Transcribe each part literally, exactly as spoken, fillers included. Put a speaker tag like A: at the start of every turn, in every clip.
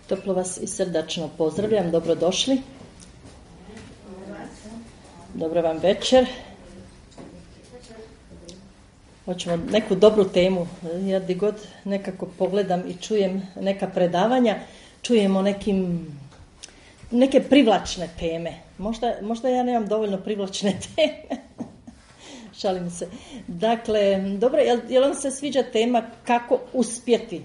A: Toplo vas i srdačno pozdravljam, dobrodošli. Dobro vam večer. Hoćemo neku dobru temu. Ja gdje god nekako pogledam i čujem neka predavanja, čujemo nekim, neke privlačne teme. Možda, možda ja nemam dovoljno privlačne teme. Šalim se. Dakle, dobro, jel, jel vam se sviđa tema kako uspjeti?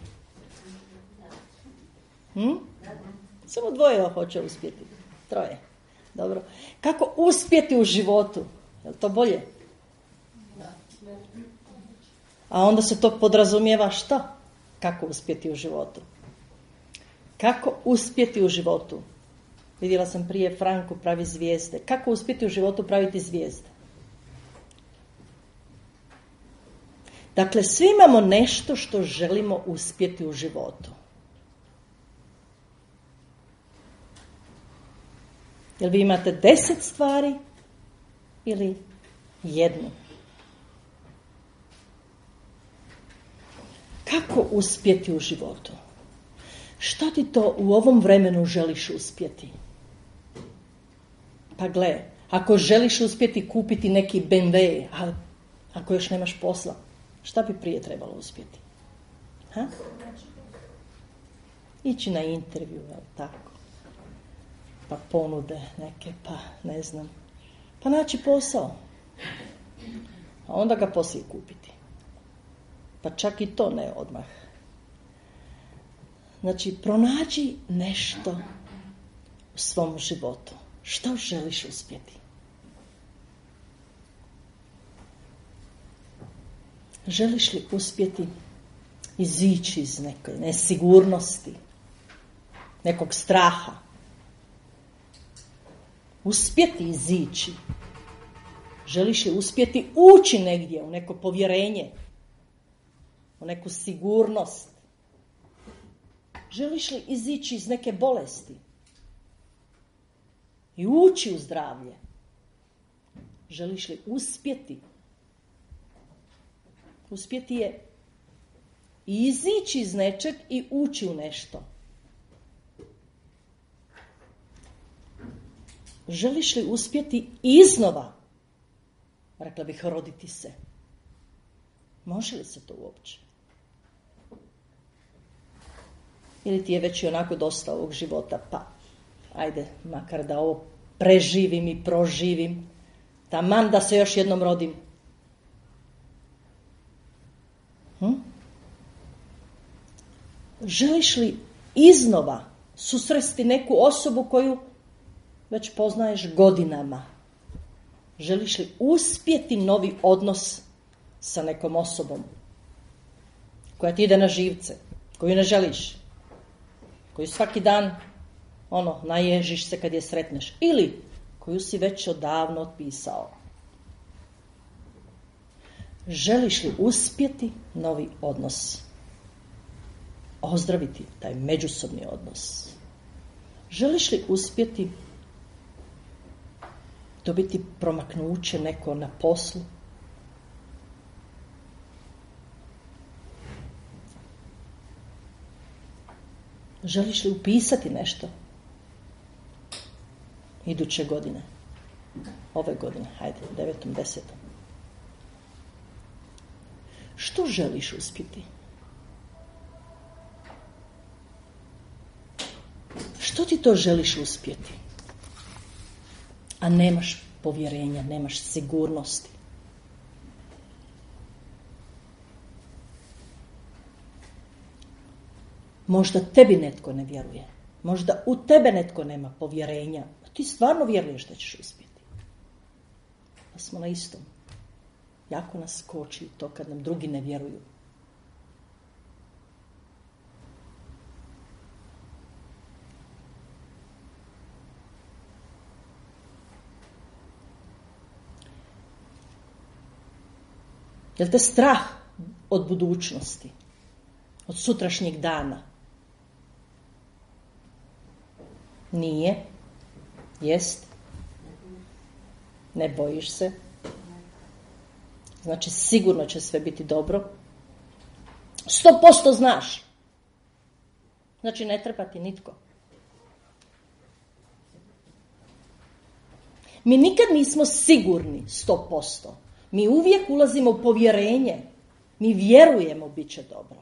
A: Hm? Samo dvoje hoće uspjeti. Troje. Dobro. Kako uspjeti u životu? Je li to bolje? A onda se to podrazumijeva šta? Kako uspjeti u životu? Kako uspjeti u životu? Vidjela sam prije Franku pravi zvijezde. Kako uspjeti u životu praviti zvijezde? Dakle, svi imamo nešto što želimo uspjeti u životu. Jel vi imate deset stvari ili jednu? Kako uspjeti u životu? Što ti to u ovom vremenu želiš uspjeti? Pa gle, ako želiš uspjeti kupiti neki B M W, a ako još nemaš posla, šta bi prije trebalo uspjeti? Ha? Ići na intervju, jel tako? Pa ponude neke, pa ne znam. Pa naći posao. A onda ga poslije kupiti. Pa čak i to ne odmah. Znači, pronađi nešto u svom životu. Što želiš uspjeti? Želiš li uspjeti izići iz neke nesigurnosti, nekog straha? Uspjeti izići. Želiš li uspjeti ući negdje u neko povjerenje, u neku sigurnost? Želiš li izići iz neke bolesti i ući u zdravlje? Želiš li uspjeti? Uspjeti je i izići iz nečeg i ući u nešto. Želiš li uspjeti iznova? Rekla bih, roditi se. Može li se to uopće? Ili ti je već i onako dosta ovog života, pa ajde, makar da ovo preživim i proživim, taman da se još jednom rodim. Hm? Želiš li iznova susresti neku osobu koju već poznaješ godinama? Želiš li uspjeti novi odnos sa nekom osobom koja ti ide na živce, koju ne želiš, koju svaki dan ono, naježiš se kad je sretneš, ili koju si već odavno otpisao? Želiš li uspjeti novi odnos? Ozdraviti taj međusobni odnos? Želiš li uspjeti dobiti promaknuće neko na poslu? Želiš li upisati nešto iduće godine? Ove godine, hajde, devetom, desetom. Što želiš uspjeti? Što ti to želiš uspjeti? A nemaš povjerenja, nemaš sigurnosti. Možda tebi netko ne vjeruje. Možda u tebe netko nema povjerenja. A ti stvarno vjeruješ da ćeš uspjeti. Pa smo na istom. Jako nas koči to kad nam drugi ne vjeruju. Je li te strah od budućnosti? Od sutrašnjeg dana? Nije. Jest. Ne bojiš se. Znači sigurno će sve biti dobro. Sto posto znaš. Znači ne treba ti nitko. Mi nikad nismo sigurni sto posto. Mi uvijek ulazimo u povjerenje. Mi vjerujemo bit će dobro.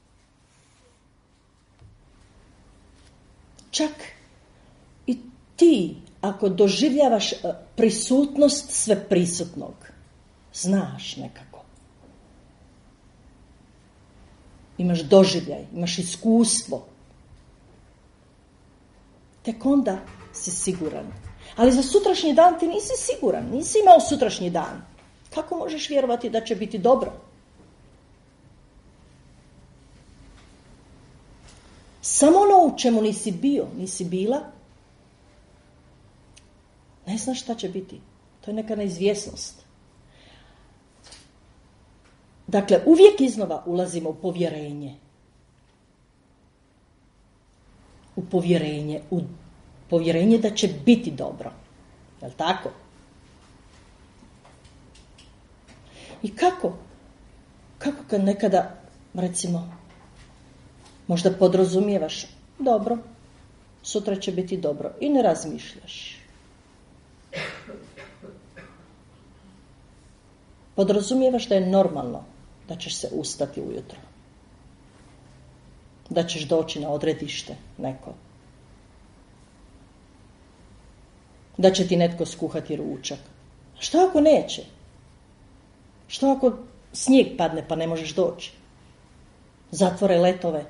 A: Čak i ti, ako doživljavaš prisutnost sveprisutnog, znaš nekako. Imaš doživljaj, imaš iskustvo. Tek onda si siguran. Ali za sutrašnji dan ti nisi siguran, nisi imao sutrašnji dan. Kako možeš vjerovati da će biti dobro? Samo ono u čemu nisi bio, nisi bila, ne znaš šta će biti. To je neka neizvjesnost. Dakle, uvijek iznova ulazimo u povjerenje. U povjerenje, u povjerenje da će biti dobro. Jel' tako? I kako? Kako kad nekada, recimo, možda podrazumijevaš, dobro, sutra će biti dobro i ne razmišljaš. Podrazumijevaš da je normalno da ćeš se ustati ujutro. Da ćeš doći na odredište neko. Da će ti netko skuhati ručak. Što ako neće? Što ako snijeg padne pa ne možeš doći? Zatvore letove.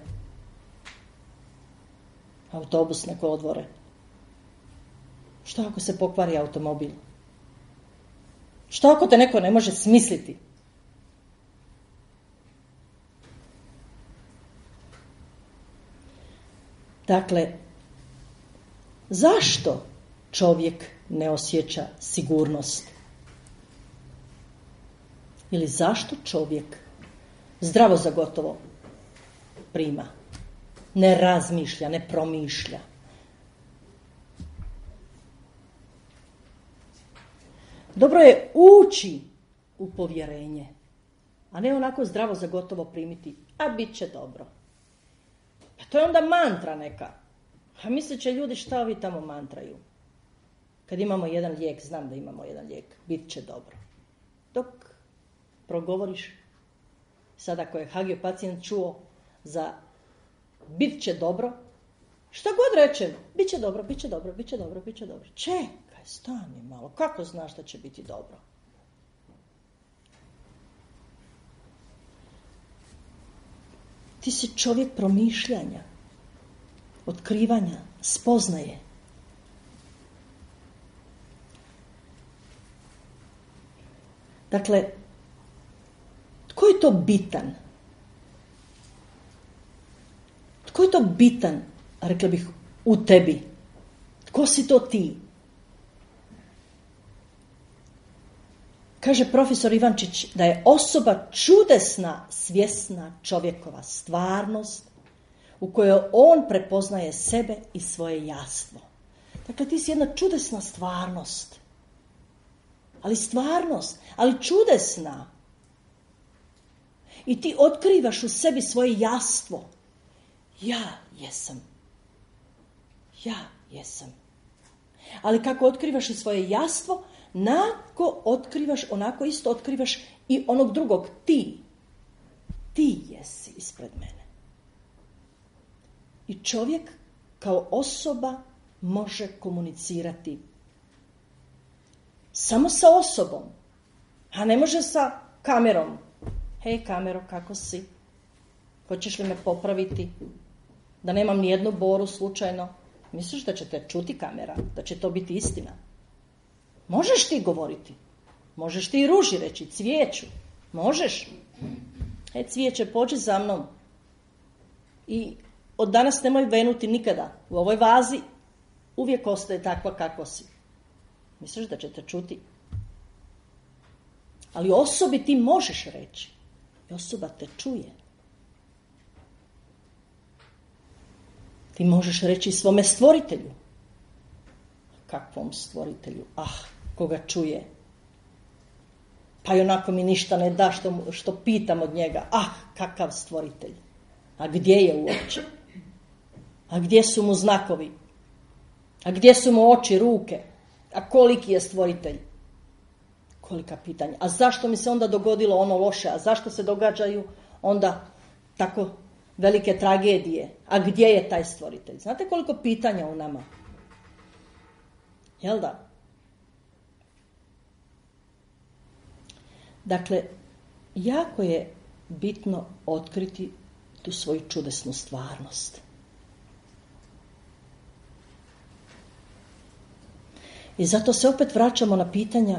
A: Autobus neko odvore. Što ako se pokvari automobil? Što ako te neko ne može smisliti? Dakle, zašto čovjek ne osjeća sigurnost? Ili zašto čovjek zdravo za gotovo prima? Ne razmišlja, ne promišlja. Dobro je ući u povjerenje, a ne onako zdravo za gotovo primiti, a bit će dobro. Pa to je onda mantra neka. A mislit će ljudi šta ovi tamo mantraju. Kad imamo jedan lijek, znam da imamo jedan lijek, bit će dobro. Dok progovoriš, sad ako je Hagio pacijent čuo za bit će dobro, šta god rečem, bit će dobro, bit će dobro, bit će dobro, bit će dobro. Čekaj, stani malo, kako znaš da će biti dobro? Ti si čovjek promišljanja, otkrivanja, spoznaje. Dakle, tko je to bitan? Tko je to bitan, rekla bih, u tebi? Tko si to ti? Kaže profesor Ivančić da je osoba čudesna, svjesna čovjekova stvarnost u kojoj on prepoznaje sebe i svoje jastvo. Dakle, ti si jedna čudesna stvarnost. Ali stvarnost, ali čudesna. I ti otkrivaš u sebi svoje jastvo. Ja jesam. Ja jesam. Ali kako otkrivaš i svoje jastvo, onako otkrivaš, onako isto otkrivaš i onog drugog, ti. Ti jesi ispred mene. I čovjek kao osoba može komunicirati samo sa osobom, a ne može sa kamerom. Hej kamero, kako si? Hoćeš li me popraviti? Da nemam nijednu boru slučajno. Misliš da će te čuti kamera? Da će to biti istina? Možeš ti govoriti. Možeš ti i ruži reći, cvijeću. Možeš. E, cvijeće, pođi za mnom. I od danas nemoj venuti nikada. U ovoj vazi uvijek ostaje takva kakva si. Misliš da će te čuti? Ali osobi ti možeš reći. I osoba te čuje. Ti možeš reći svome stvoritelju. Kakvom stvoritelju? Ah, koga čuje. Pa i onako mi ništa ne da što, što pitam od njega. Ah, kakav stvoritelj. A gdje je uopće? A gdje su mu znakovi? A gdje su mu oči, ruke? A koliki je stvoritelj? Kolika pitanja. A zašto mi se onda dogodilo ono loše? A zašto se događaju onda tako velike tragedije? A gdje je taj stvoritelj? Znate koliko pitanja u nama? Jel da? Dakle, jako je bitno otkriti tu svoju čudesnu stvarnost. I zato se opet vraćamo na pitanja,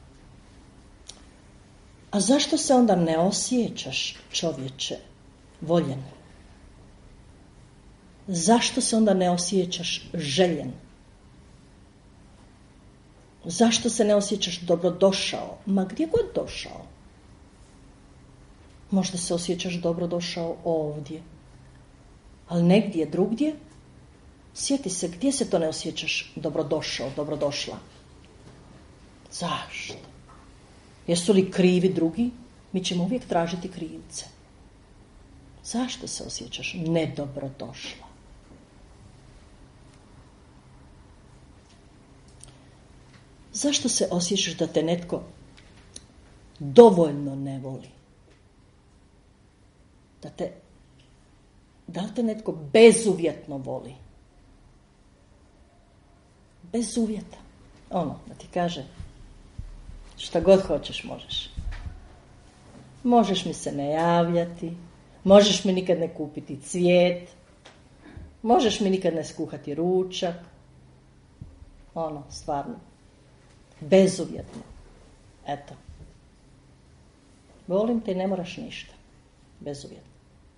A: a zašto se onda ne osjećaš, čovječe, voljen? Zašto se onda ne osjećaš željen? Zašto se ne osjećaš dobrodošao? Ma gdje god došao. Možda se osjećaš dobrodošao ovdje. Ali negdje drugdje, sjeti se gdje se to ne osjećaš dobrodošao, dobrodošla. Zašto? Jesu li krivi drugi? Mi ćemo uvijek tražiti krivce. Zašto se osjećaš nedobrodošla? Zašto se osjećaš da te netko dovoljno ne voli? Da te, da li te netko bezuvjetno voli? Bez uvjeta. Ono, da ti kaže, šta god hoćeš možeš. Možeš mi se ne javljati, možeš mi nikad ne kupiti cvijet, možeš mi nikad ne skuhati ručak. Ono, stvarno. Bezuvjetno. Eto. Volim te i ne moraš ništa. Bezuvjetno.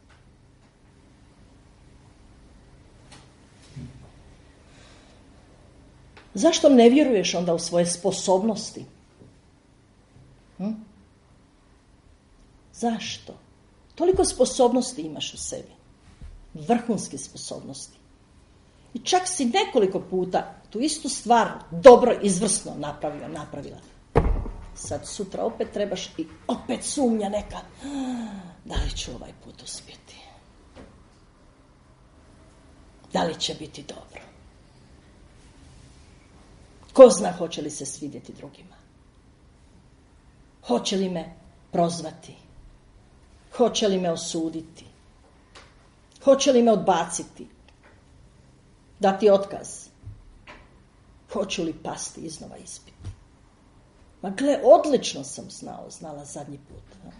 A: Zašto ne vjeruješ onda u svoje sposobnosti? Hm? Zašto? Toliko sposobnosti imaš u sebi. Vrhunske sposobnosti. I čak si nekoliko puta tu istu stvar dobro, izvrsno napravio, napravila. Sad sutra opet trebaš i opet sumnja neka. Da li ću ovaj put uspjeti? Da li će biti dobro? Ko zna hoće li se svidjeti drugima? Hoće li me prozvati? Hoće li me osuditi? Hoće li me odbaciti? Dati otkaz? Hoću li pasti iznova ispit? Ma gle, odlično sam znao, znala zadnji put.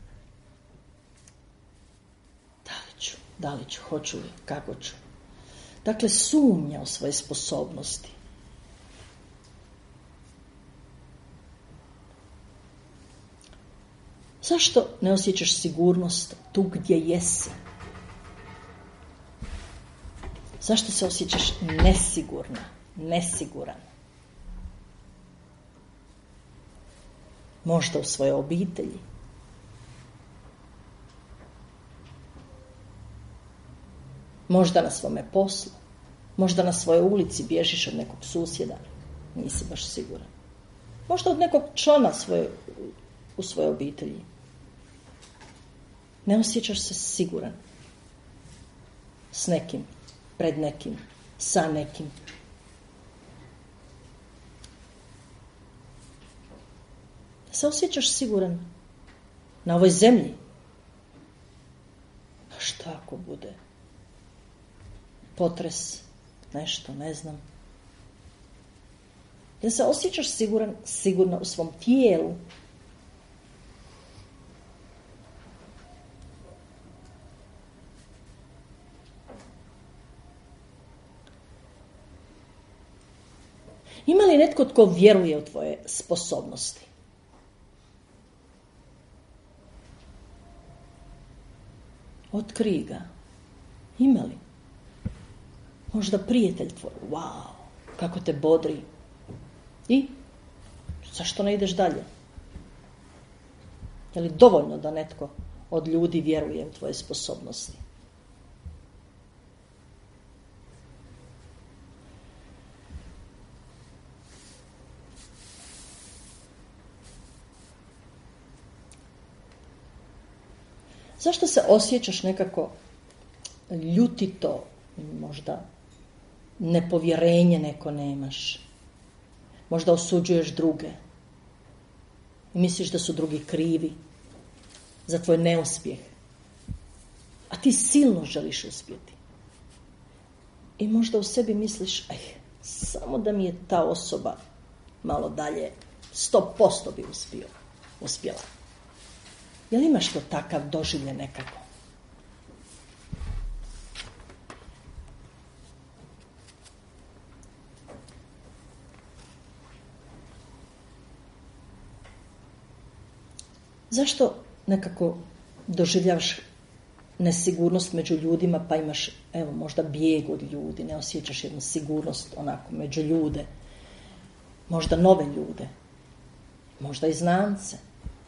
A: Da li ću, da li ću, hoću li, kako ću? Dakle, sumnja u svoje sposobnosti. Zašto ne osjećaš sigurnost tu gdje jesi? Zašto se osjećaš nesigurna, nesiguran? Možda u svojoj obitelji. Možda na svome poslu. Možda na svojoj ulici bježiš od nekog susjeda. Nisi baš siguran. Možda od nekog člana svoje, u svojoj obitelji. Ne osjećaš se siguran. S nekim, pred nekim, sa nekim. Se osjećaš siguran na ovoj zemlji? A šta ako bude potres, nešto, ne znam. Jel se osjećaš siguran, sigurno u svom tijelu? Ima li netko tko vjeruje u tvoje sposobnosti? Otkrij ga. Ima li? Možda prijatelj tvoj. Wow, kako te bodri. I? Zašto ne ideš dalje? Je li dovoljno da netko od ljudi vjeruje u tvoje sposobnosti? Zašto se osjećaš nekako ljutito, možda nepovjerenje neko nemaš. Možda osuđuješ druge. I misliš da su drugi krivi za tvoj neuspjeh. A ti silno želiš uspjeti. I možda u sebi misliš, aj, samo da mi je ta osoba malo dalje, sto posto bi uspio, uspjela. Jel imaš to takav doživlje nekako? Zašto nekako doživljavaš nesigurnost među ljudima, pa imaš, evo, možda bijeg od ljudi, ne osjećaš jednu sigurnost onako među ljude, možda nove ljude, možda i znance.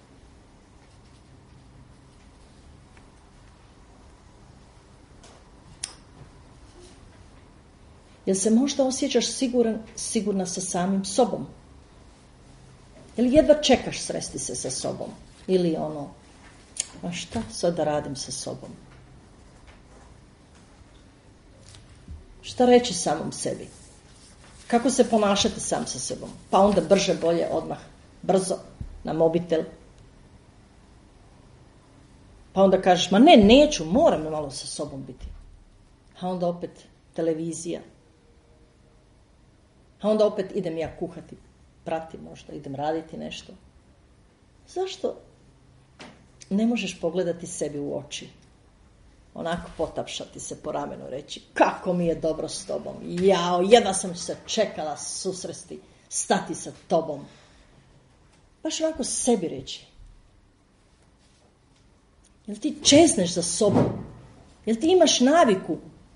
A: Jel se možda osjećaš siguran, sigurna sa samim sobom? Ili jedva čekaš sresti se sa sobom? Ili ono, a šta sad da radim sa sobom? Šta reći samom sebi? Kako se ponašati sam sa sobom? Pa onda brže, bolje, odmah, brzo, na mobitel. Pa onda kažeš, ma ne, neću, moram malo sa sobom biti. A onda opet televizija. A onda opet idem ja kuhati, prati možda, idem raditi nešto. Zašto ne možeš pogledati sebi u oči? Onako potapšati se po ramenu, reći, kako mi je dobro s tobom. Jao, jedva sam se čekala susresti, stati sa tobom. Baš ovako sebi reći. Jel ti čezneš za sobom? Jel ti imaš naviku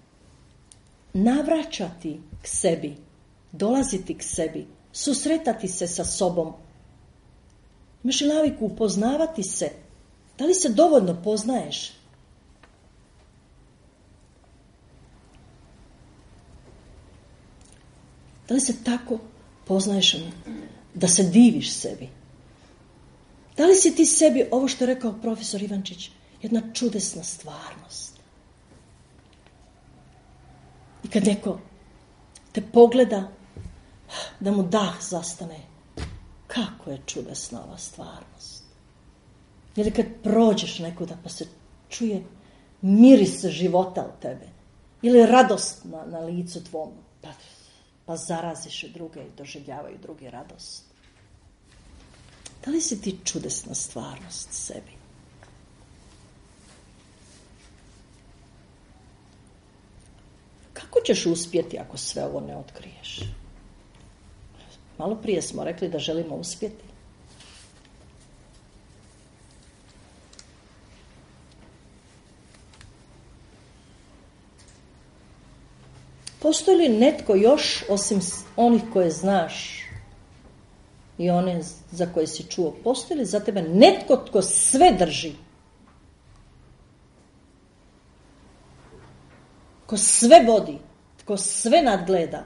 A: navraćati k sebi, dolaziti k sebi, susretati se sa sobom? Imaš li naviku upoznavati se? Da li se dovoljno poznaješ? Da li se tako poznaješ da se diviš sebi? Da li si ti sebi, ovo što je rekao profesor Ivančić, jedna čudesna stvarnost? I kad neko te pogleda, da mu dah zastane, kako je čudesna ova stvarnost. Ili kad prođeš nekuda pa se čuje miris života u tebe, ili radost na, na licu tvom, pa, pa zaraziš druge i doživljavaju druge radost. Da li si ti čudesna stvarnost sebi? Kako ćeš uspjeti ako sve ovo ne otkriješ? Malo prije smo rekli da želimo uspjeti. Postoji li netko još, osim onih koje znaš i one za koje si čuo, postoji li za tebe netko tko sve drži? Tko sve vodi, tko sve nadgleda?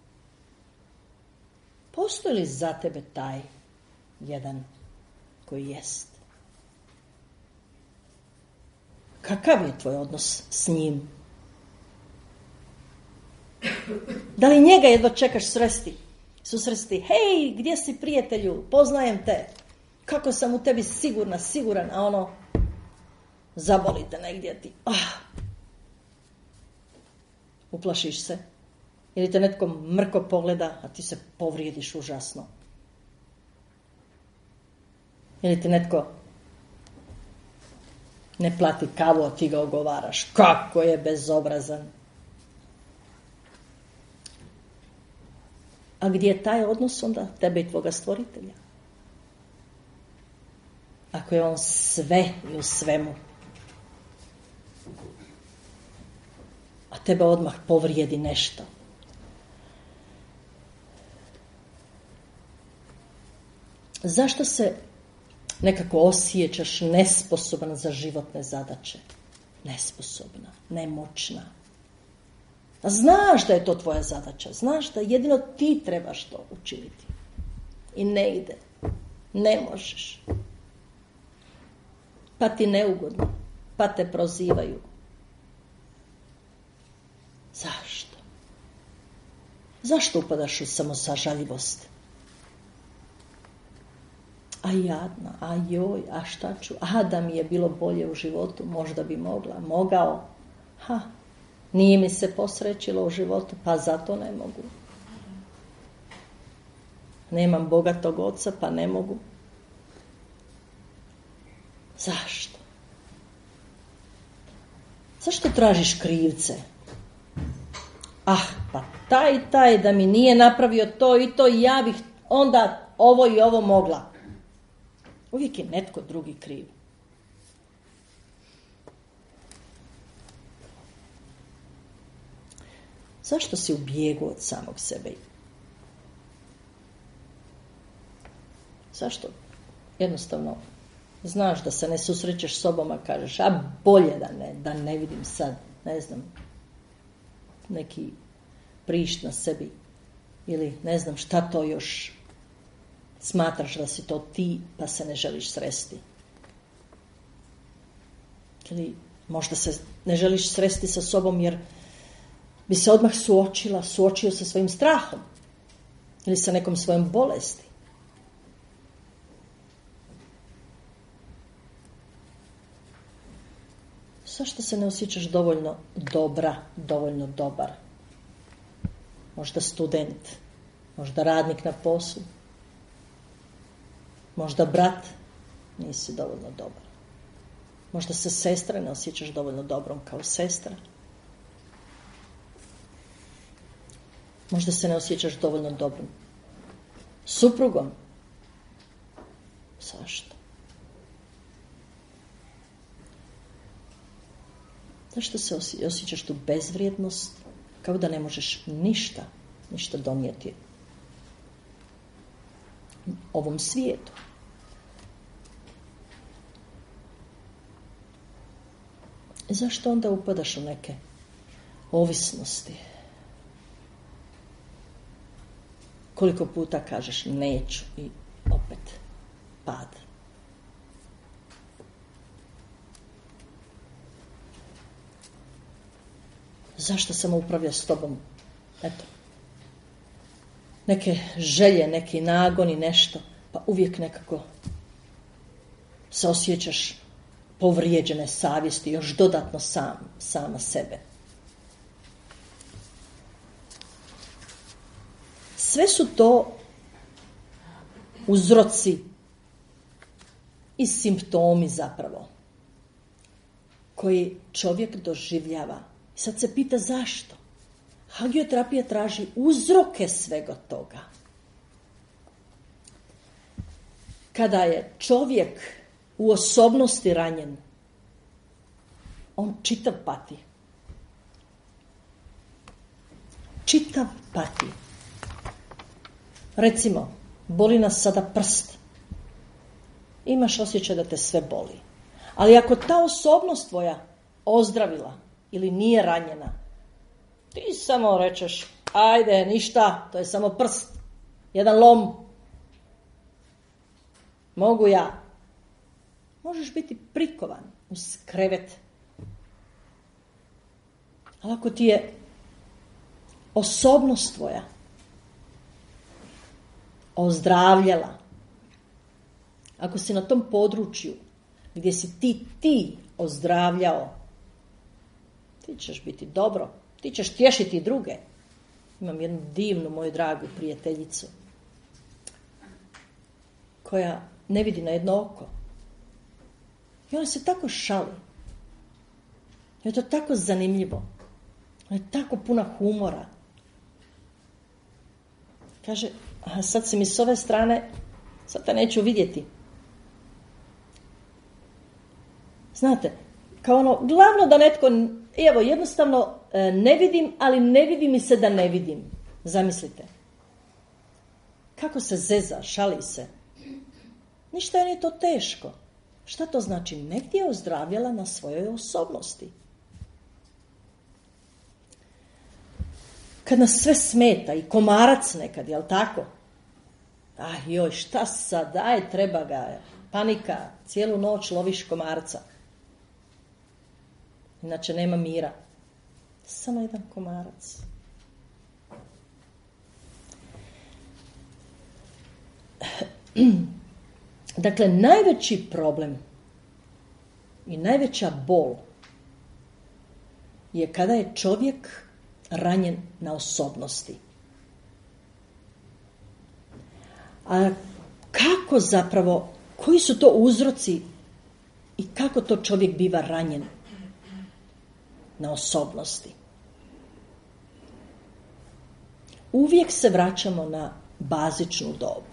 A: Postoji li za tebe taj jedan koji jest? Kakav je tvoj odnos s njim? Da li njega jedva čekaš sresti, susresti? Hej, gdje si prijatelju? Poznajem te. Kako sam u tebi sigurna, siguran, a ono, zaboli te negdje ti. Ah. Uplašiš se. Ili te netko mrko pogleda, a ti se povrijediš užasno. Ili te netko ne plati kavu, a ti ga ogovaraš. Kako je bezobrazan. A gdje je taj odnos onda tebe i tvoga stvoritelja? Ako je on sve i u svemu, a tebe odmah povrijedi nešto. Zašto se nekako osjećaš nesposoban za životne zadaće? Nesposobna, nemoćna. A znaš da je to tvoja zadaća. Znaš da jedino ti trebaš to učiniti. I ne ide. Ne možeš. Pa ti neugodno. Pa te prozivaju. Zašto? Zašto upadaš u samosažaljivost? A jadna, a joj, a šta ću? A da mi je bilo bolje u životu, možda bi mogla, mogao. Ha, nije mi se posrećilo u životu, pa zato ne mogu. Nemam bogatog oca, pa ne mogu. Zašto? Zašto tražiš krivce? Ah, pa taj i taj da mi nije napravio to i to, ja bih onda ovo i ovo mogla. Uvijek je netko drugi kriv. Zašto si u bijegu od samog sebe? Zašto? Jednostavno, znaš da se ne susrećeš s sobom, a kažeš, a bolje da ne, da ne vidim sad, ne znam, neki prišt na sebi ili ne znam šta to još smatraš da si to ti, pa se ne želiš sresti. Ili možda se ne želiš sresti sa sobom jer bi se odmah suočila, suočio sa svojim strahom ili sa nekom svojom bolesti. Zašto se ne osjećaš dovoljno dobra, dovoljno dobar? Možda student, možda radnik na poslu, možda brat, nisi dovoljno dobar. Možda se sestra ne osjećaš dovoljno dobrom kao sestra. Možda se ne osjećaš dovoljno dobrom suprugom. Zašto? Zašto se osjećaš tu bezvrijednost, kao da ne možeš ništa, ništa donijeti ovom svijetu? I zašto onda upadaš u neke ovisnosti? Koliko puta kažeš neću i opet pad. Zašto sam upravlja s tobom? Eto. Neke želje, neki nagoni, nešto, pa uvijek nekako se osjećaš povrijeđene savjesti, još dodatno sam, sama sebe. Sve su to uzroci i simptomi zapravo koji čovjek doživljava. I sad se pita zašto? Hagioterapija traži uzroke svega toga. Kada je čovjek u osobnosti ranjen, on čitav pati. Čitav pati. Recimo, boli nas sada prst. Imaš osjećaj da te sve boli. Ali ako ta osobnost tvoja ozdravila ili nije ranjena, ti samo rečeš, ajde, ništa, to je samo prst, jedan lom. Mogu ja. Možeš biti prikovan uz krevet. Ali ako ti je osobnost tvoja ozdravljala, ako si na tom području gdje si ti, ti ozdravljao, ti ćeš biti dobro, ti ćeš tješiti druge. Imam jednu divnu, moju dragu prijateljicu, koja ne vidi na jedno oko. I ona se tako šali. I je to tako zanimljivo. Ona je tako puna humora. Kaže, a sad si mi s ove strane, sad te neću vidjeti. Znate, kao ono, glavno da netko, evo, jednostavno ne vidim, ali ne vidi mi se da ne vidim. Zamislite. Kako se zeza, šali se. Ništa je ni to teško. Šta to znači? Negdje je ozdravljala na svojoj osobnosti. Kad nas sve smeta i komarac nekad, jel tako? Ah, joj, šta sad, aj, treba ga, panika, cijelu noć loviš komarca. Inače nema mira. Samo jedan komarac. Dakle, najveći problem i najveća bol je kada je čovjek ranjen na osobnosti. A kako zapravo, koji su to uzroci i kako to čovjek biva ranjen na osobnosti? Uvijek se vraćamo na bazičnu dobu.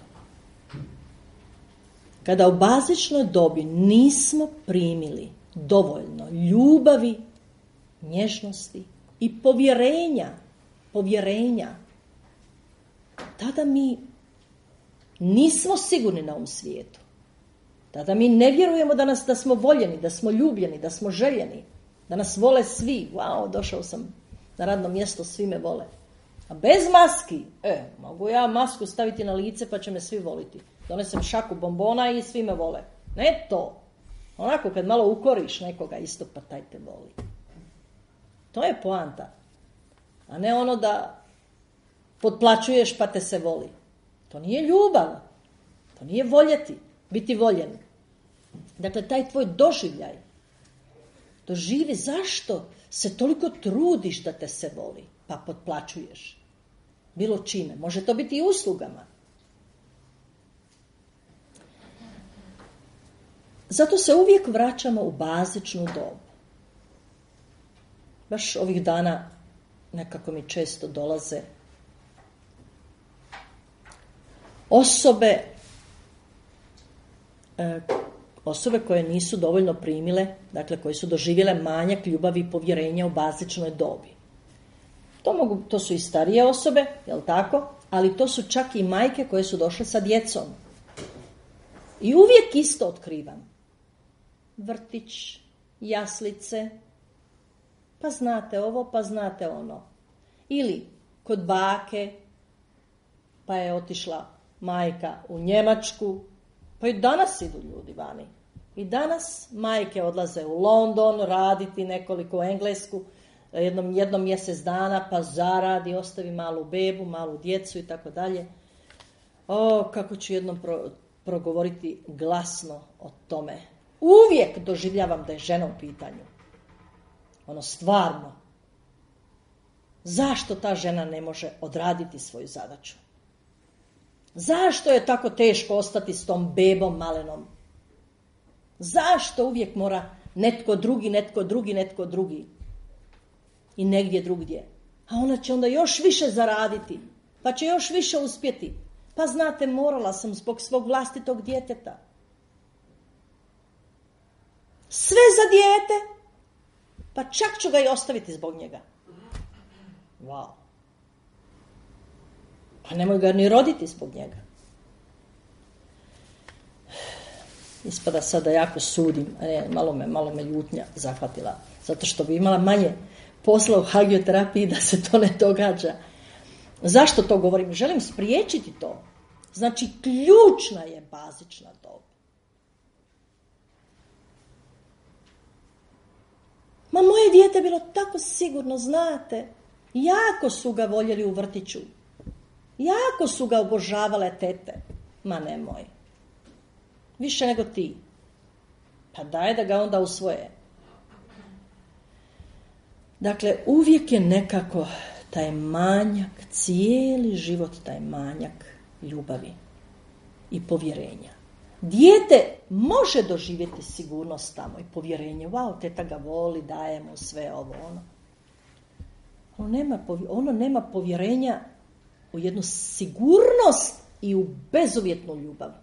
A: Kada u bazičnoj dobi nismo primili dovoljno ljubavi, nježnosti i povjerenja, povjerenja, tada mi nismo sigurni na ovom svijetu. Tada mi ne vjerujemo da, nas, da smo voljeni, da smo ljubljeni, da smo željeni, da nas vole svi. Wow, došao sam na radno mjesto, svi me vole. A bez maski, e, mogu ja masku staviti na lice pa će me svi voliti. Donesem šaku bombona i svi me vole. Ne to. Onako kad malo ukoriš nekoga isto pa taj te voli. To je poanta. A ne ono da potplaćuješ pa te se voli. To nije ljubav. To nije voljeti. Biti voljen. Dakle, taj tvoj doživljaj. Doživi zašto se toliko trudiš da te se voli. Pa potplaćuješ. Bilo čime. Može to biti i uslugama. Zato se uvijek vraćamo u bazičnu dobu. Baš ovih dana nekako mi često dolaze osobe e, osobe koje nisu dovoljno primile, dakle koje su doživjele manjak ljubavi i povjerenja u bazičnoj dobi. To, mogu, to su i starije osobe, jel tako? Ali to su čak i majke koje su došle sa djecom. I uvijek isto otkrivam. Vrtić, jaslice, pa znate ovo, pa znate ono. Ili kod bake, pa je otišla majka u Njemačku, pa i danas idu ljudi vani. I danas majke odlaze u London raditi nekoliko u Englesku, jednom, jednom mjesec dana, pa zaradi, ostavi malu bebu, malu djecu i tako dalje. O, kako ću jednom pro, progovoriti glasno o tome. Uvijek doživljavam da je žena u pitanju. Ono stvarno. Zašto ta žena ne može odraditi svoju zadaću? Zašto je tako teško ostati s tom bebom malenom? Zašto uvijek mora netko drugi, netko drugi, netko drugi? I negdje drugdje. A ona će onda još više zaraditi. Pa će još više uspjeti. Pa znate, morala sam zbog svog vlastitog djeteta. Sve za dijete, pa čak ću ga i ostaviti zbog njega. Wow. Pa nemoj ga ni roditi zbog njega. Ispada sada jako sudim, e, malo me, malo me ljutnja zahvatila, zato što bi imala manje posla u hagioterapiji da se to ne događa. Zašto to govorim? Želim spriječiti to. Znači, ključna je bazična dob. Ma moje dijete je bilo tako sigurno, znate. Jako su ga voljeli u vrtiću. Jako su ga obožavale tete. Ma nemoj. Više nego ti. Pa daj da ga onda usvoje. Dakle, uvijek je nekako taj manjak, cijeli život taj manjak ljubavi i povjerenja. Dijete može doživjeti sigurnost tamo i povjerenje. Wow, teta ga voli, daje mu sve ovo, ono. Ono nema, ono nema povjerenja u jednu sigurnost i u bezuvjetnu ljubav.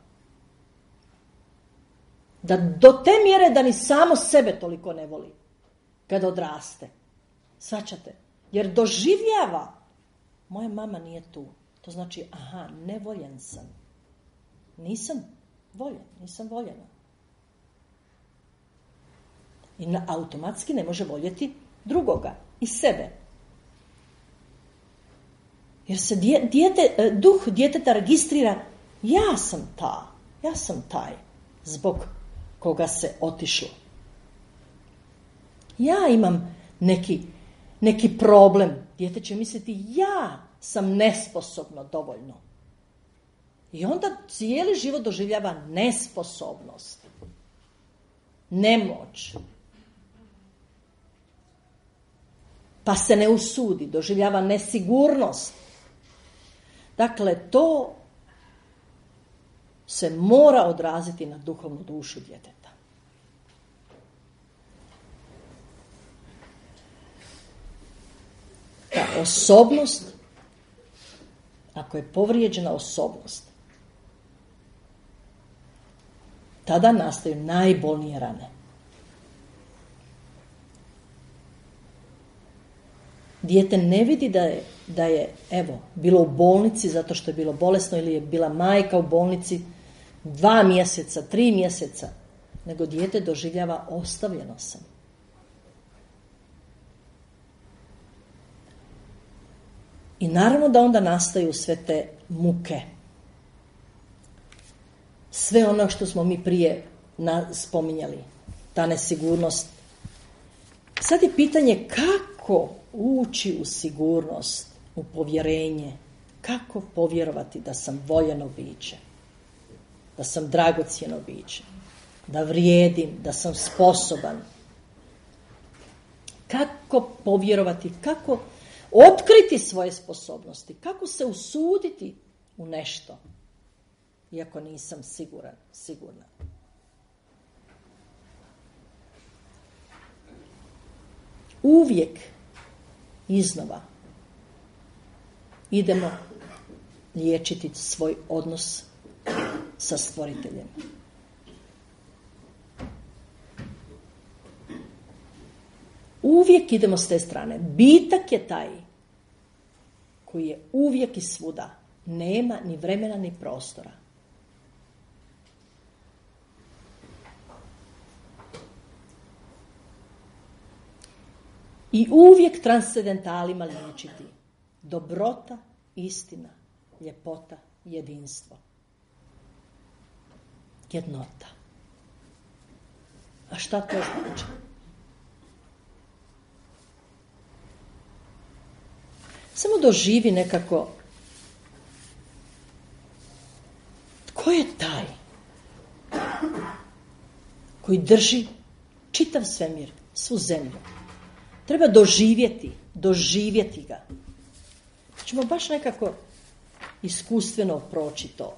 A: Da do te mjere da ni samo sebe toliko ne voli kada odraste. Svačate? Jer doživljava. Moja mama nije tu. To znači, aha, nevoljen sam. Nisam voljen, nisam voljena. I na, automatski ne može voljeti drugoga i sebe. Jer se dje, dijete, duh djeteta registrira, ja sam ta, ja sam taj, zbog koga se otišlo. Ja imam neki, neki problem. Dijete će misliti, ja sam nesposobno dovoljno. I onda cijeli život doživljava nesposobnost, nemoć. Pa se ne usudi, doživljava nesigurnost. Dakle, to se mora odraziti na duhovnu dušu djeteta. Ta osobnost, ako je povrijeđena osobnost, tada nastaju najbolnije rane. Dijete ne vidi da je, da je, evo, bilo u bolnici zato što je bilo bolesno ili je bila majka u bolnici dva mjeseca, tri mjeseca, nego dijete doživljava ostavljeno sam. I naravno da onda nastaju sve te muke. Sve ono što smo mi prije na, spominjali, ta nesigurnost. Sad je pitanje kako ući u sigurnost, u povjerenje, kako povjerovati da sam voljeno biće, da sam dragocjeno biće, da vrijedim, da sam sposoban. Kako povjerovati, kako otkriti svoje sposobnosti, kako se usuditi u nešto, iako nisam siguran, sigurna. Uvijek iznova idemo liječiti svoj odnos sa Stvoriteljem. Uvijek idemo s te strane. Bitak je taj koji je uvijek i svuda. Nema ni vremena ni prostora. I uvijek transcendentalima liječiti. Dobrota, istina, ljepota, jedinstvo. Jednota. A šta to znači? Samo doživi nekako tko je taj koji drži čitav svemir, svu zemlju. Treba doživjeti, doživjeti ga. Ćemo baš nekako iskustveno proći to.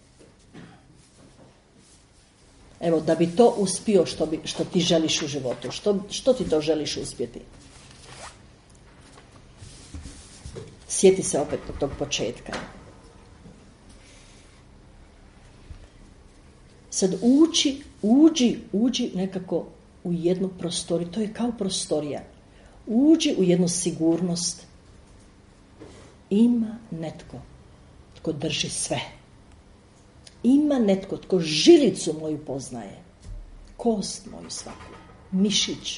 A: Evo, da bi to uspio što, bi, što ti želiš u životu. Što, što ti to želiš uspjeti? Sjeti se opet od tog početka. Sad uči, uđi, uđi nekako u jednu prostoriju. To je kao prostorija. Uđi u jednu sigurnost. Ima netko tko drži sve. Ima netko tko žilicu moju poznaje. Kost moju svaku. Mišić.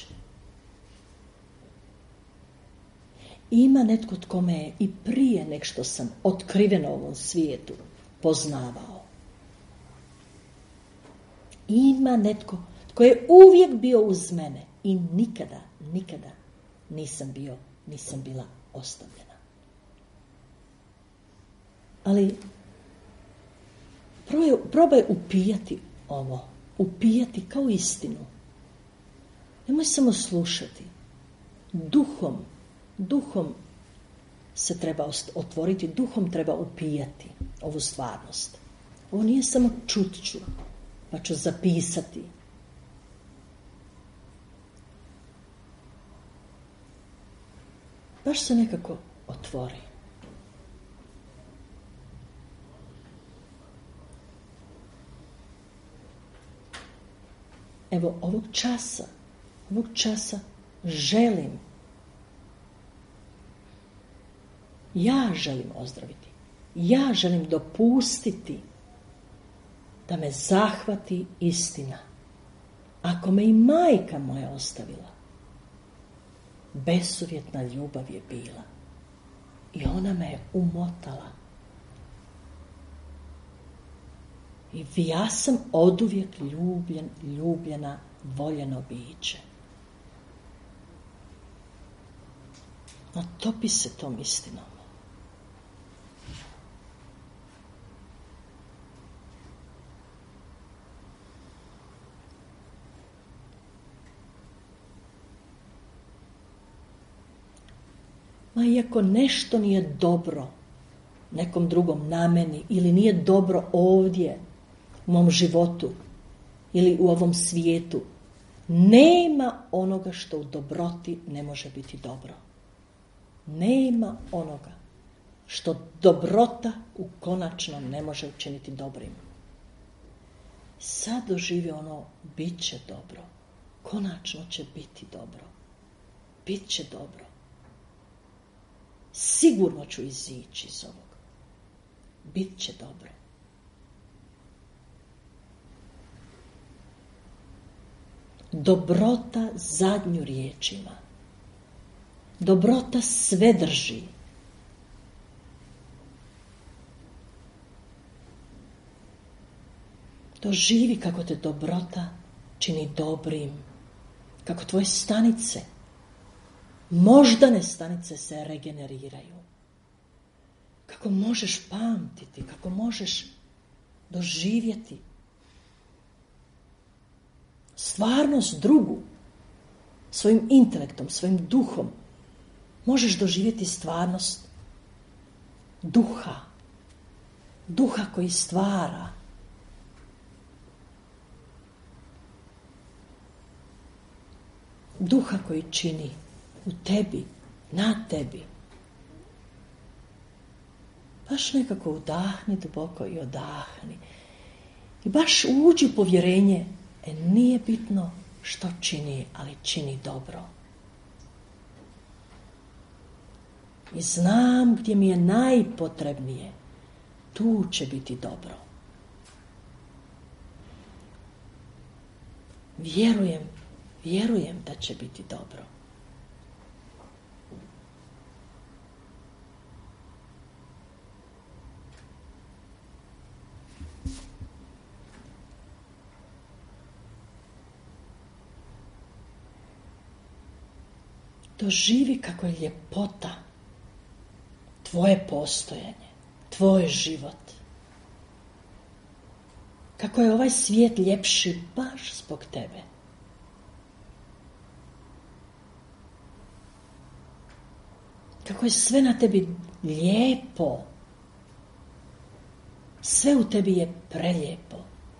A: Ima netko tko me je i prije nek što sam otkriven na ovom svijetu poznavao. Ima netko tko je uvijek bio uz mene i nikada, nikada nisam bio, nisam bila ostavljena. Ali probaj, probaj upijati ovo, upijati kao istinu. Nemoj samo slušati. Duhom, duhom se treba otvoriti, duhom treba upijati ovu stvarnost. Ovo nije samo čut ću, pa ću zapisati. Baš se nekako otvori. Evo, ovog časa, ovog časa želim, ja želim ozdraviti, ja želim dopustiti da me zahvati istina. Ako me i majka moja ostavila, bezuvjetna ljubav je bila i ona me je umotala. I ja sam oduvijek ljubljen, ljubljena, voljeno biće. Natopi se tom istinom. Ma iako nešto nije dobro nekom drugom na meni ili nije dobro ovdje u mom životu ili u ovom svijetu, nema onoga što u dobroti ne može biti dobro. Nema onoga što dobrota u konačno ne može učiniti dobrim. Sad doživi ono, bit će dobro. Konačno će biti dobro. Bit će dobro. Sigurno ću izići iz ovog. Bit će dobro. Dobrota zadnju riječ ima. Dobrota sve drži. Doživi kako te dobrota čini dobrim. Kako tvoje stanice, moždane stanice se regeneriraju. Kako možeš pamtiti, kako možeš doživjeti stvarnost drugu, svojim intelektom, svojim duhom. Možeš doživjeti stvarnost duha, duha koji stvara. Duha koji čini u tebi, na tebi. Baš nekako udahni duboko i odahni. I baš uđi u povjerenje. E nije bitno što čini, ali čini dobro. I znam gdje mi je najpotrebnije. Tu će biti dobro. Vjerujem, vjerujem da će biti dobro. Doživi kako je ljepota tvoje postojanje, tvoj život. Kako je ovaj svijet ljepši baš zbog tebe. Kako je sve na tebi lijepo. Sve u tebi je prelijepo.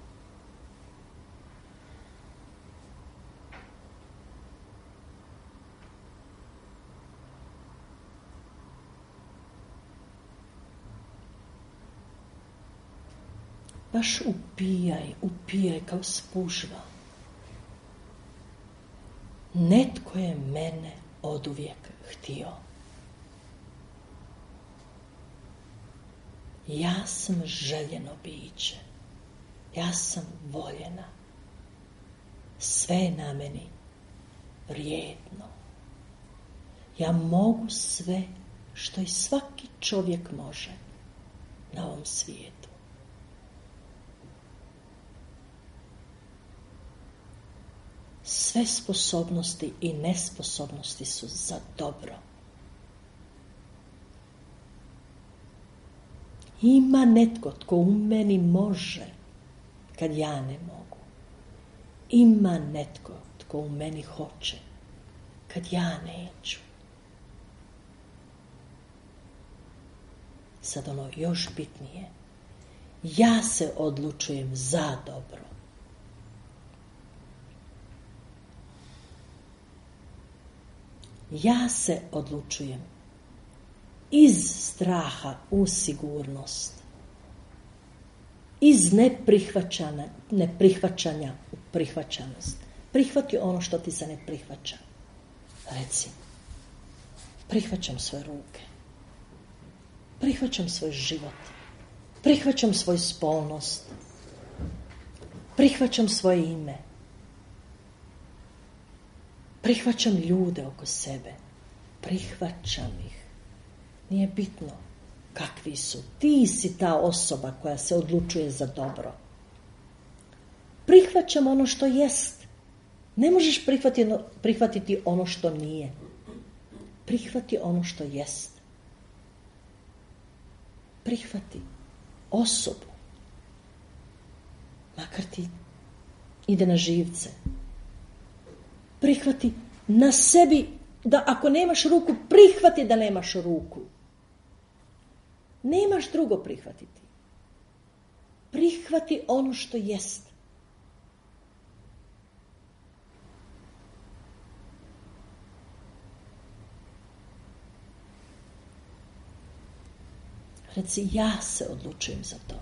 A: Baš upijaj, upijaj kao spužva. Netko je mene oduvijek htio. Ja sam željeno biće. Ja sam voljena. Sve je na meni vrijedno. Ja mogu sve što i svaki čovjek može na ovom svijetu. Sve sposobnosti i nesposobnosti su za dobro. Ima netko tko u meni može, kad ja ne mogu. Ima netko tko u meni hoće, kad ja neću. Sad ono još bitnije. Ja se odlučujem za dobro. Ja se odlučujem iz straha u sigurnost, iz neprihvaćanja, neprihvaćanja u prihvaćanost. Prihvati ono što ti se ne prihvaća. Reci, prihvaćam svoje ruke, prihvaćam svoj život, prihvaćam svoju spolnost, prihvaćam svoje ime, prihvaćam ljude oko sebe, prihvaćam ih. Nije bitno kakvi su. Ti si ta osoba koja se odlučuje za dobro. Prihvaćam ono što jest. Ne možeš prihvatiti, prihvatiti ono što nije. Prihvati ono što jest. Prihvati osobu. Makar ti ide na živce. Prihvati na sebi da ako nemaš ruku, prihvati da nemaš ruku. Nemaš drugo prihvatiti. Prihvati ono što jest. Reci, ja se odlučujem za to.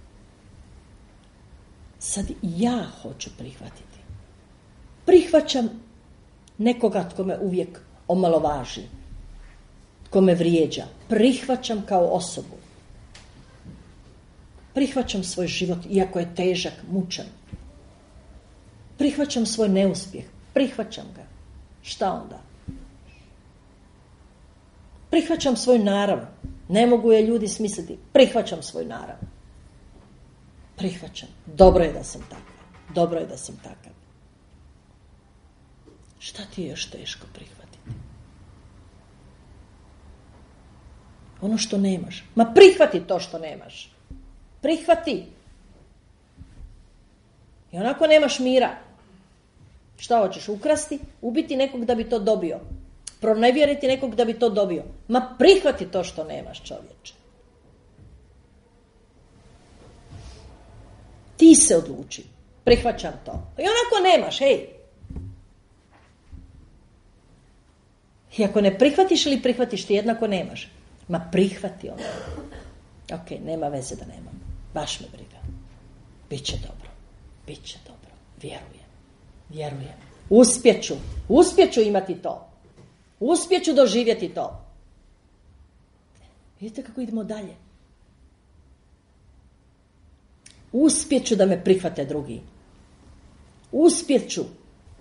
A: Sad ja hoću prihvatiti. Prihvaćam nekoga tko me uvijek omalovaži, tko me vrijeđa. Prihvaćam kao osobu. Prihvaćam svoj život, iako je težak, mučan. Prihvaćam svoj neuspjeh. Prihvaćam ga. Šta onda? Prihvaćam svoj narav. Ne mogu je ljudi smisliti. Prihvaćam svoj narav. Prihvaćam. Dobro je da sam takav. Dobro je da sam takav. Šta ti je još teško prihvatiti? Ono što nemaš. Ma prihvati to što nemaš. Prihvati. I onako nemaš mira. Šta hoćeš? Ukrasti? Ubiti nekog da bi to dobio? Pronevjeriti nekog da bi to dobio? Ma prihvati to što nemaš, čovječe. Ti se odluči. Prihvaćam to. I onako nemaš, hej. I ako ne prihvatiš ili prihvatiš, ti jednako nemaš. Ma prihvati ono. Ok, nema veze da nemam. Baš me briga. Biće dobro. Biće dobro. Vjerujem. Vjerujem. Uspjeću. Uspjeću imati to. Uspjeću doživjeti to. Vidite kako idemo dalje. Uspjeću da me prihvate drugi. Uspjeću.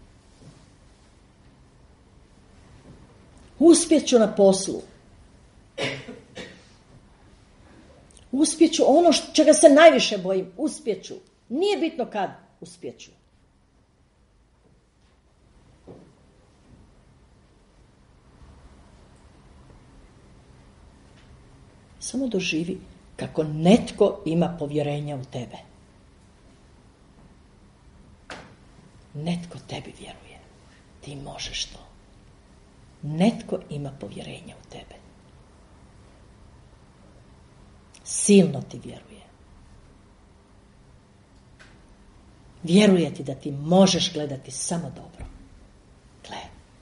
A: Uspjeću na poslu. Uspjeću ono što, čega se najviše bojim. Uspjeću. Nije bitno kad uspjeću. Samo doživi kako netko ima povjerenja u tebe. Netko tebi vjeruje. Ti možeš to. Netko ima povjerenja u tebe. Silno ti vjeruje. Vjeruje ti da ti možeš gledati samo dobro. Gle.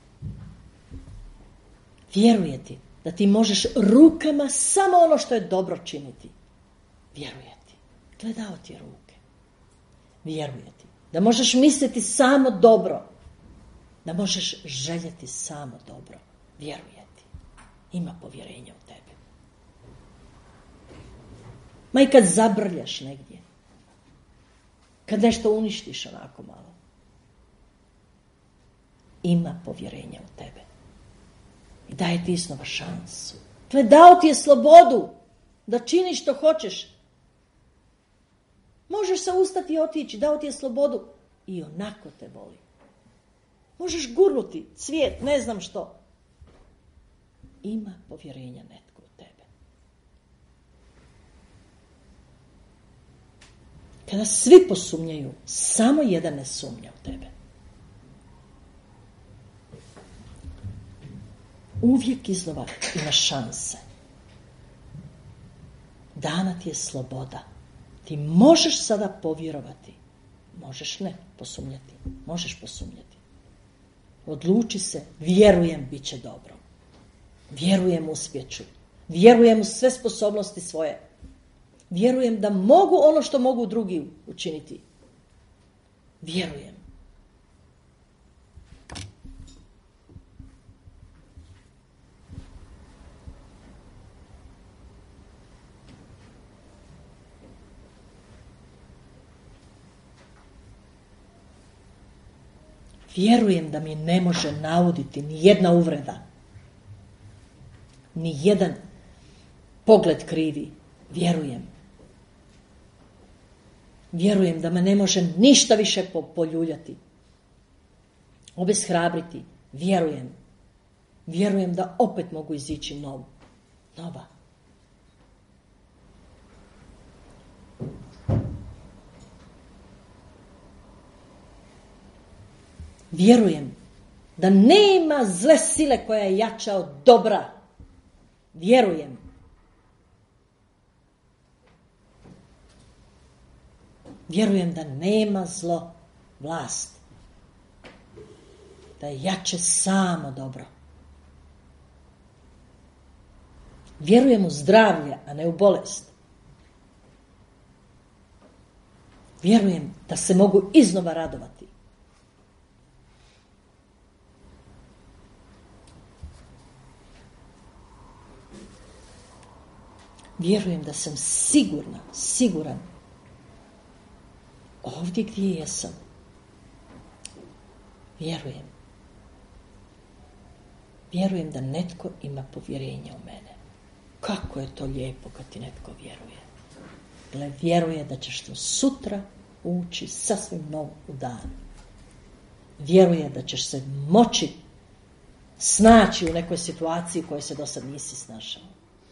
A: Vjeruje ti da ti možeš rukama samo ono što je dobro činiti. Vjeruje ti. Gledao ti je ruke. Vjeruje ti da možeš misliti samo dobro. Da možeš željeti samo dobro. Vjeruje ti. Ima povjerenja u tebi. Ma i kad zabrljaš negdje. Kad nešto uništiš onako malo. Ima povjerenja u tebe. I daje ti iznova šansu. Gle, dao ti je slobodu da činiš što hoćeš. Možeš se ustati i otići. Dao ti je slobodu. I onako te voli. Možeš gurnuti cvijet, ne znam što. Ima povjerenja netko u tebe. Kada svi posumnjaju, samo jedan ne sumnja u tebe. Uvijek iznova imaš šanse. Dana ti je sloboda. Ti možeš sada povjerovati. Možeš ne posumnjati. Možeš posumnjati. Odluči se, vjerujem, bit će dobro. Vjerujem uspjeću. Vjerujem u sve sposobnosti svoje. Vjerujem da mogu ono što mogu drugi učiniti. Vjerujem. Vjerujem da mi ne može nauditi ni jedna uvreda, ni jedan pogled krivi. Vjerujem. Vjerujem da me ne može ništa više poljuljati, obeshrabriti. Vjerujem. Vjerujem da opet mogu izići nov, nova. Vjerujem da nema zle sile koja je jača od dobra. Vjerujem. Vjerujem da nema zlo vlast. Da je jače samo dobro. Vjerujem u zdravlje, a ne u bolest. Vjerujem da se mogu iznova radovati. Vjerujem da sam sigurna, siguran ovdje gdje jesam. Vjerujem. Vjerujem da netko ima povjerenja u mene. Kako je to lijepo kad ti netko vjeruje. Gle, vjeruje da ćeš to sutra ući sasvim novo u dan. Vjeruje da ćeš se moći snaći u nekoj situaciji u kojoj se do sad nisi snašao.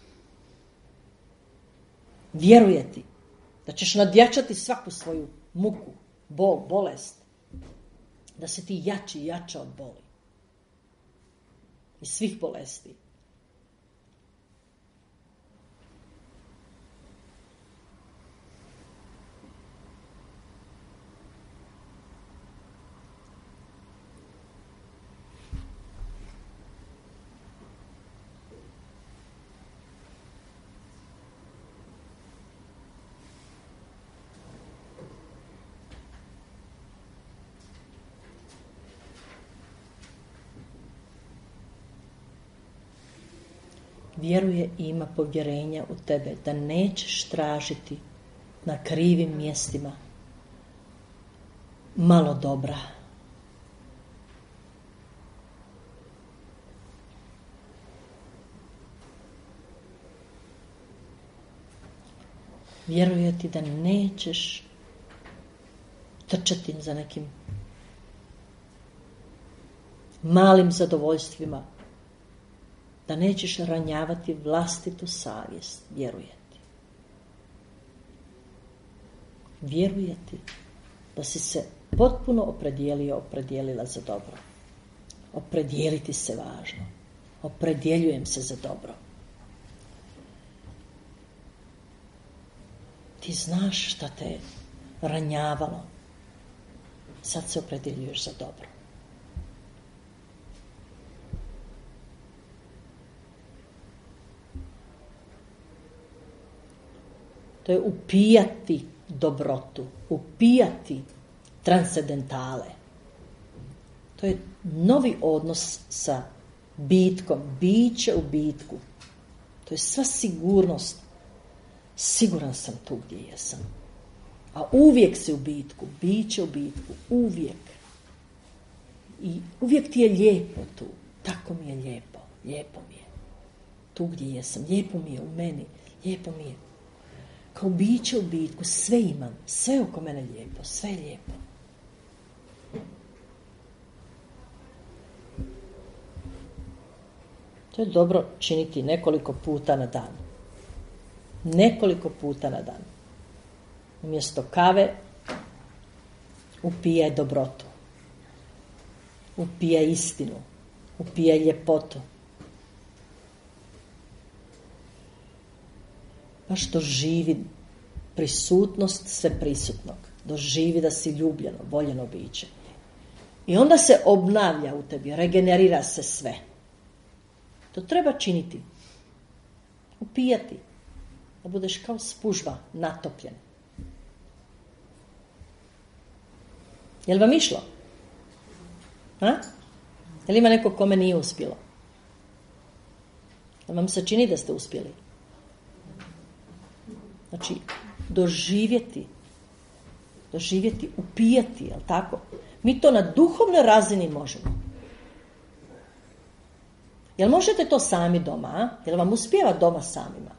A: Vjeruje ti da ćeš nadjačati svaku svoju muku, bol, bolest. Da se ti jači i jača od boli. I svih bolesti. Vjeruje i ima povjerenja u tebe da nećeš tražiti na krivim mjestima malo dobra. Vjeruje ti da nećeš trčati za nekim malim zadovoljstvima, da nećeš ranjavati vlastitu savjest. Vjeruje ti. Vjeruje ti da si se potpuno opredijelio, opredijelila za dobro. Opredijeliti se važno. Opredjeljujem se za dobro. Ti znaš šta te je ranjavalo. Sad se opredjeljuješ za dobro. To je upijati dobrotu, upijati transcendentale. To je novi odnos sa bitkom, biće u bitku. To je sva sigurnost. Siguran sam tu gdje jesam. A uvijek si u bitku, biće u bitku, uvijek. I uvijek ti je lijepo tu. Tako mi je lijepo, lijepo mi je. Tu gdje jesam, lijepo mi je u meni, lijepo mi je. Kao biće u bitku, sve imam, sve oko mene lijepo, sve je lijepo. To je dobro činiti nekoliko puta na dan. Nekoliko puta na dan. Umjesto kave upijaj dobrotu. Upijaj istinu. Upijaj ljepotu. Baš doživi prisutnost sve prisutnog. Doživi da si ljubljeno, voljeno biće. I onda se obnavlja u tebi, regenerira se sve. To treba činiti. Upijati. Da budeš kao spužva, natopljen. Jel vam išlo? Ha? Jel ima neko kome nije uspjelo? Jel vam se čini da ste uspjeli? Znači, doživjeti, doživjeti, upijati, jel tako? Mi to na duhovnoj razini možemo. Jel možete to sami doma, a? Jel vam uspijeva doma samima?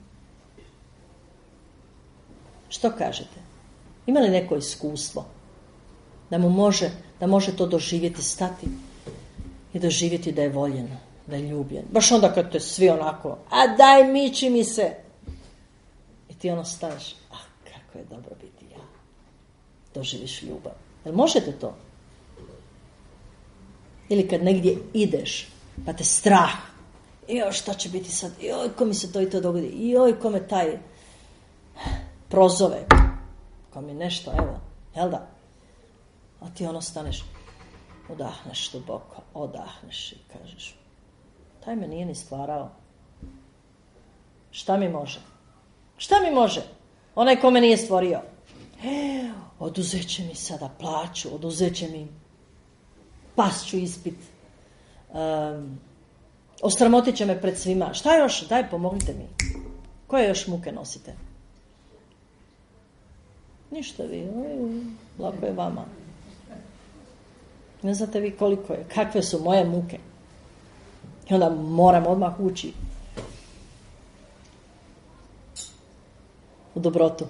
A: Što kažete? Ima li neko iskustvo da mu može, da može to doživjeti, stati i doživjeti da je voljen, da je ljubljen? Baš onda kad te svi onako, a daj miči mi se. I ti ono staneš, ah, kako je dobro biti ja. Doživiš ljubav. Jel možete to? Ili kad negdje ideš, pa te strah. Joj, šta će biti sad? Joj, ko mi se to i to dogodi? Joj, ko me taj prozove? Ko mi nešto, evo, jel da? A ti ono staneš, odahneš duboko, odahneš i kažeš, taj me nije ni stvarao. Šta mi može? Šta mi može? Onaj ko me nije stvorio. E, oduzet će mi sada plaću, oduzet će mi pasću ispit. Um, osramotit će me pred svima. Šta još? Daj, pomognite mi. Koje još muke nosite? Ništa vi. Lako je vama. Ne znate vi koliko je. Kakve su moje muke. I onda moram odmah ući u dobrotu.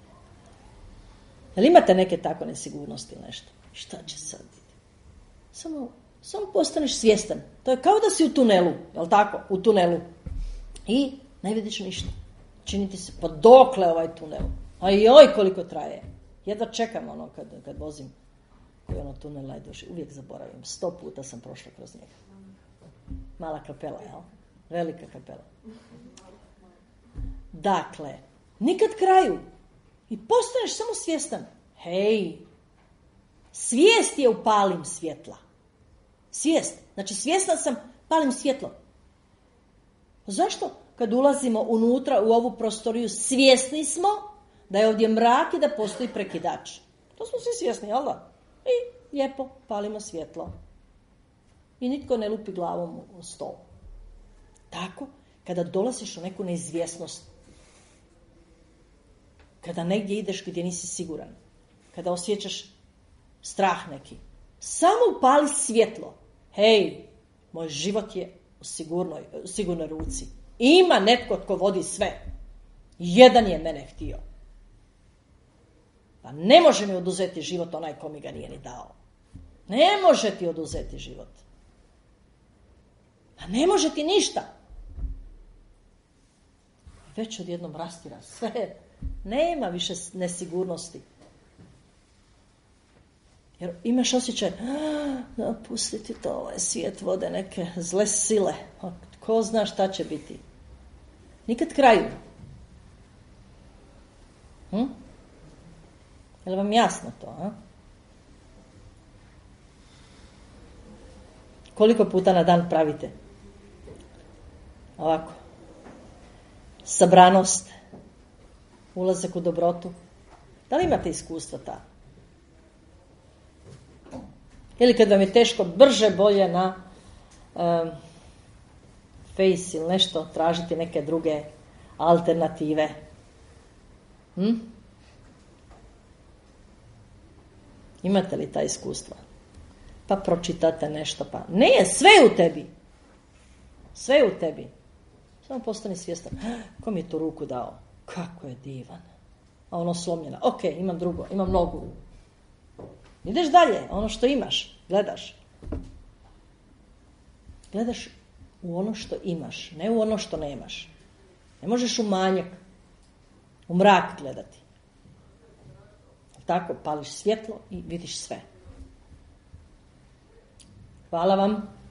A: Jel imate neke tako nesigurnosti ili nešto? Šta će sad biti? Samo, samo postaneš svjestan. To je kao da si u tunelu, jel tako? U tunelu. I ne vidiš ništa. Čini ti se, pa dokle ovaj tunel? A joj, koliko traje. Jedva čekam ono kad, kad vozim koji ono tunel najduži. Uvijek zaboravim. Sto puta sam prošla kroz njega. Mala kapela, jel? Velika kapela. Dakle, nikad kraju. I postaneš samo svjestan. Hej, svijest je u palim svjetla. Svijest. Znači, svjesna sam, palim svjetlo. Zašto? Kad ulazimo unutra u ovu prostoriju, svjesni smo da je ovdje mrak i da postoji prekidač. To smo svi svjesni, jel da? I lijepo palimo svjetlo. I nitko ne lupi glavom u stol. Tako, kada dolaziš u neku neizvjesnost, kada negdje ideš gdje nisi siguran, kada osjećaš strah neki, samo upali svjetlo. Hej, moj život je u sigurnoj, u sigurnoj ruci. Ima netko tko vodi sve. Jedan je mene htio. Pa ne može mi oduzeti život onaj ko mi ga nije ni dao. Ne može ti oduzeti život. Pa ne može ti ništa. Već odjednom rastira sve. Nema više nesigurnosti. Jer imaš osjećaj, napustiti to, ovaj svijet vode neke zle sile. Ko zna šta će biti. Nikad kraju. Hm? Je li vam jasno to? A? Koliko puta na dan pravite? Ovako. Sabranost. Ulazak u dobrotu. Da li imate iskustva ta? Ili kad vam je teško, brže, bolje na um, Face ili nešto, tražiti neke druge alternative. Hm? Imate li ta iskustva? Pa pročitate nešto, pa ne, sve je u tebi. Sve je u tebi. Samo postani svjestan. Ko mi je tu ruku dao? Kako je divan. A ono slomljena. Ok, imam drugo, imam nogu. Ideš dalje, ono što imaš, gledaš. Gledaš u ono što imaš, ne u ono što nemaš. Ne možeš u manjak, u mrak gledati. Tako pališ svjetlo i vidiš sve. Hvala vam.